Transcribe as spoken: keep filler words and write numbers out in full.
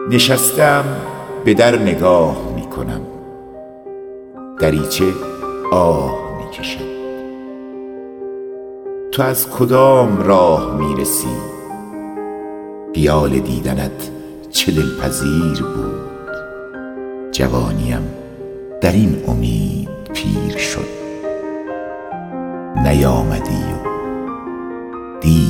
نشستم به در نگاه می کنم، دریچه آه می کشد. تو از کدام راه می رسی؟ خیال دیدنت چه دلپذیر بود. جوانیم در این امید پیر شد، نیامدی و دیر